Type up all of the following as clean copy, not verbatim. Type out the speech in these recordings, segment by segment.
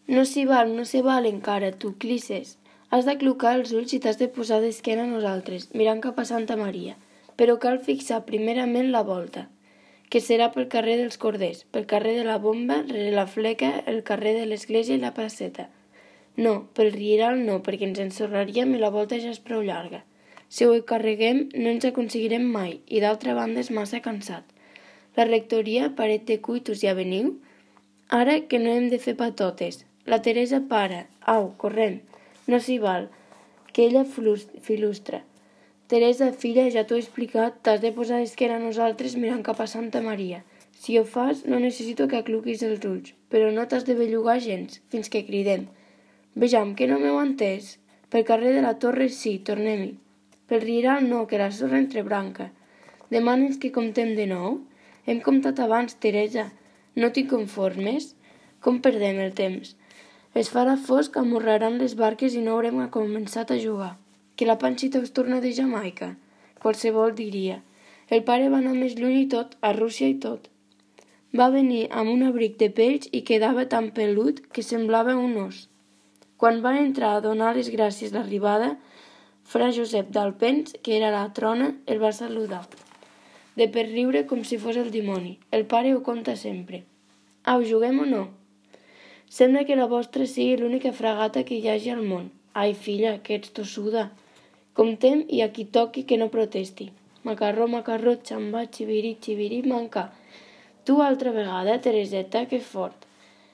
No s'hi val encara, tu, Clices. Has d'aclucar els ulls i t'has de posar d'esquena a nosaltres, mirant cap a Santa Maria. Però cal fixar primerament la volta, que serà pel carrer dels Corders, pel carrer de la Bomba, rere la Fleca, el carrer de l'Església i la Placeta. No, pel Rieral no, perquè ens ensorraríem i la volta ja és prou llarga. Si ho carreguem, no ens aconseguirem mai, i d'altra banda és massa cansat. La rectoria, paret de cuitos i aveniu, ara que no hem de fer patotes. La Teresa para. Au, corrent. No s'hi val, que ella filustra. Teresa, filla, ja t'ho he explicat, t'has de posar d'esquena a nosaltres mirant cap a Santa Maria. Si ho fas, no necessito que acluquis els ulls, però no t'has de bellugar gens, fins que cridem. Vejam, que no m'heu entès. Pel carrer de la Torre sí, tornem-hi. Pel Rieral no, que la sorra entrebranca. Demanes que comptem de nou? Hem comptat abans, Teresa. No t'hi conformes? Com perdem el temps? Es farà fosc, amorraran les barques i no haurem començat a jugar. Que la Panxita us torna de Jamaica? Qualsevol diria. El pare va anar més lluny i tot, a Rússia i tot. Va venir amb un abric de pells i quedava tan pelut que semblava un os. Quan va entrar a donar les gràcies l'arribada, Fra Josep d'Alpens, que era la trona, el va saludar. De per riure com si fos el dimoni. El pare ho conta sempre. Au, juguem o no? Sembla que la vostra sigui l'única fragata que hi hagi al món. Ai, filla, que ets tossuda. Comptem i a qui toqui que no protesti. Macarró, macarró, xambà, xivirí, xivirí, manca. Tu altra vegada, Tereseta, que fort.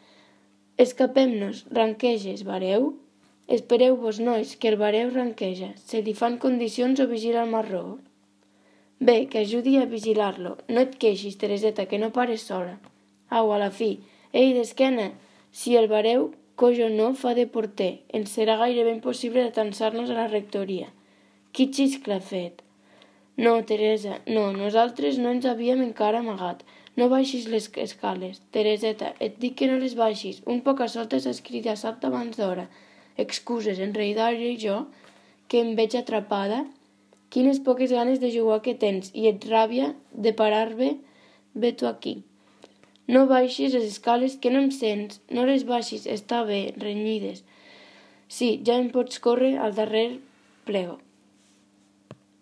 Escapem-nos, ranqueges, vareu? Espereu-vos, nois, que el vareu ranqueja. Se li fan condicions o vigila el marró? Bé, que ajudi a vigilar-lo. No et queixis, Tereseta, que no pares sola. Au, a la fi. Ei, d'esquena, si el vareu, coix o no, fa de porter. Ens serà gairebé impossible atansar-nos a la rectoria. Qui xiscla ha fet? No, Teresa, no, nosaltres no ens havíem encara amagat. No baixis les escales. Tereseta, et dic que no les baixis. Un poc a sota s'ha escridassat abans d'hora. Excuses, en realitat jo, que em veig atrapada. Quines poques ganes de jugar que tens i et ràbia de parar-me, ve tu aquí. No baixis les escales, que no em sents. No les baixis, està bé, renyides. Sí, ja em pots córrer al darrer plego.